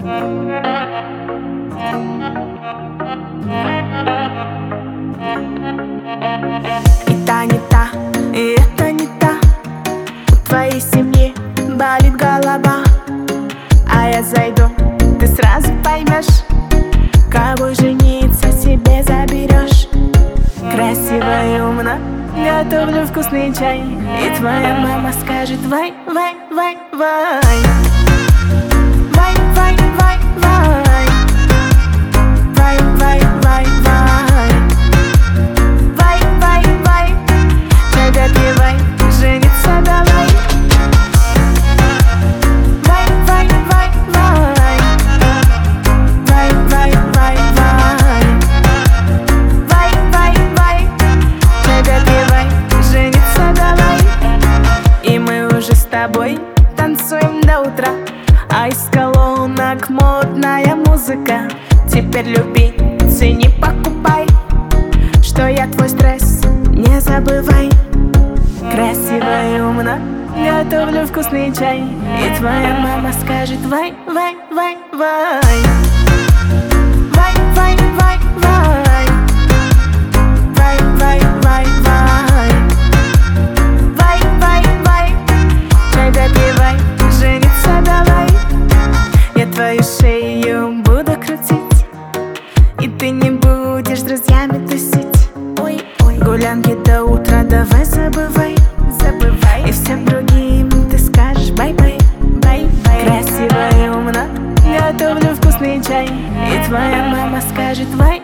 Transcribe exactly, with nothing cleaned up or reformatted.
И та не та, и это не та. У твоей семьи болит голова, а я зайду, ты сразу поймешь, кого жениться себе заберешь. Красиво и умно готовлю вкусный чай, и твоя мама скажет: вай, вай, вай, вай. Вай, вай, вай, вай. Вай, вай, вай, вай. Вай, вай, вай. Чай допивай, жениться давай. Вай, вай, вай, вай. Вай, вай, вай, вай. Вай, вай, вай. Чай допивай, жениться давай. И мы уже с тобой танцуем до утра, а из колонок модная музыка. Теперь люби, цени, покупай, что я твой стресс, не забывай. Красиво и умно готовлю вкусный чай, и твоя мама скажет: вай, вай, вай, вай. Вай, вай, вай, вай. Вай, вай, вай, вай. Вай, вай, вай. Чай допивай, жениться давай. Я твою шею буду крутить, и ты не будешь с друзьями тусить. Ой, ой. Гулянки до утра давай забывай, забывай. И всем другим ты скажешь: бай-бай, бай-бай. Красиво и умно готовлю вкусный чай, и твоя мама скажет: вай,